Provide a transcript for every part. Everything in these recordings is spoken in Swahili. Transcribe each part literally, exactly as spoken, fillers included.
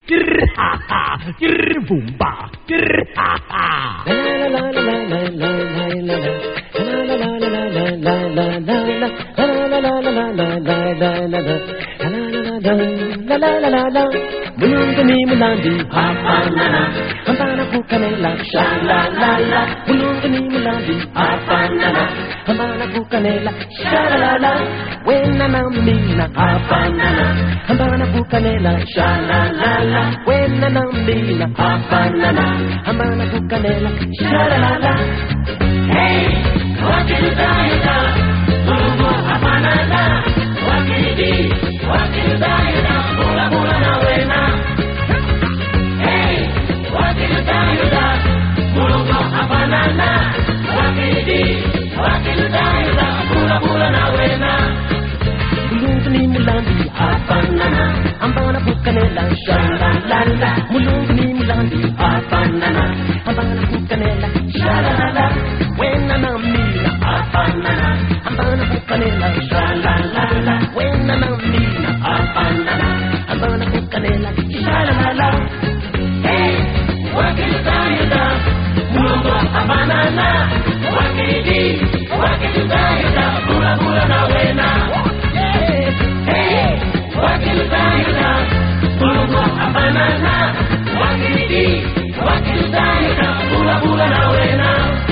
Grr ha ha, grr boomba, grr ha ha. La la la la la la la la la. La la la la la la la la la. La la la la la la la la la la. La la la la la. Mulungu ni mulandi hapa nana. Hambana kukanela sha la la la. Mulungu ni mulandi hapa nana. Hambana kukanela sha la la la. Wena na mina hapa nana. Hambana kukanela sha la la la. Wena na mina hapa nana. Hambana kukanela sha la la la. Hey, wakiludayuda, mulungu hapa nana. Wakilidi, wakiludayuda, mula mula na wena. Hey, wakiludayuda, mulungu hapa nana. Wakilidi, wakiludayuda, mula mula na wena. Mulungu ni mulandi hapa nana. Ambana kukanela sha la la la. Mulungu ni mulandi hapa nana. Ambana kukanela sha la la la. Wena na mina hapa nana. Ambana kukanela sha la la la. Wena na mina hapa nana. Ambana kukanela sha la la la. Hey, wakiludayuda, mulungu hapa nana. Wakilidi, wakiludayuda, mula mula na wena. Hey, wakiludayuda, mulungu hapa nana. Wakilidi, wakiludayuda, mula mula na wena.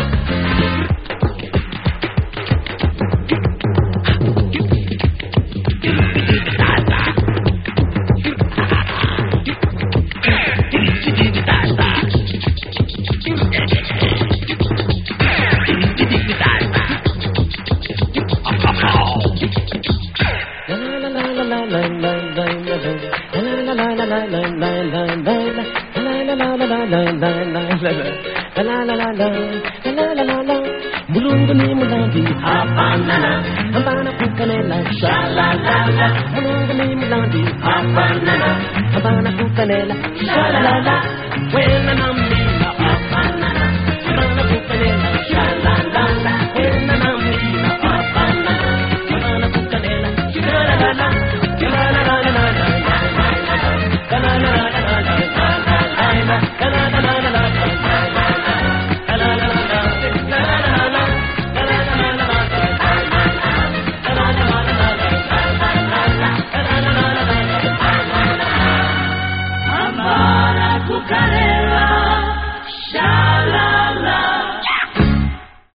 Mulungu ni mulandi hapa nana. Hambana kukanela sha la la la. Mulungu ni mulandi hapa nana. Hambana kukanela sha la la la. Wena na